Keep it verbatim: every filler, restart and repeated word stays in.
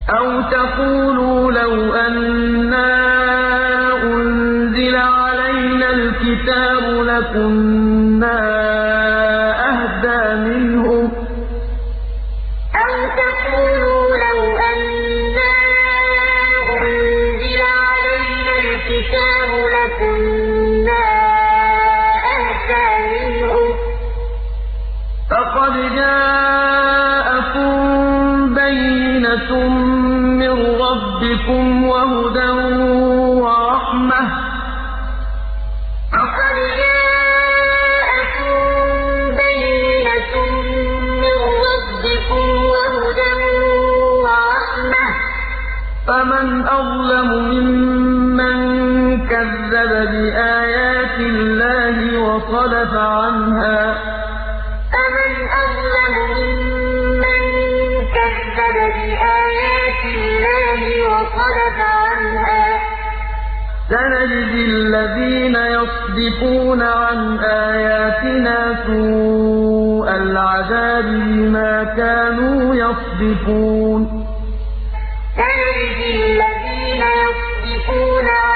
أَوْ تَقُولُوا لَوْ أَنَّا أُنزِلَ عَلَيْنَا الْكِتَابُ لَكُنَّا أَهْدَىٰ مِنْهُمْ ۚ فَقَدْ جَاءَكُم بَيِّنَةٌ مِّن رَّبِّكُمْ وَهُدًى وَرَحْمَةٌ ۚ فَمَنْ أَظْلَمُ مِمَّن كَذَّبَ بِآيَاتِ اللَّهِ وَصَدَفَ عَنْهَا ۗ سَنَجْزِي الَّذِينَ يَصْدِفُونَ عَنْ آيَاتِنَا سُوءَ الْعَذَابِ بِمَا كَانُوا يَصْدِفُونَ.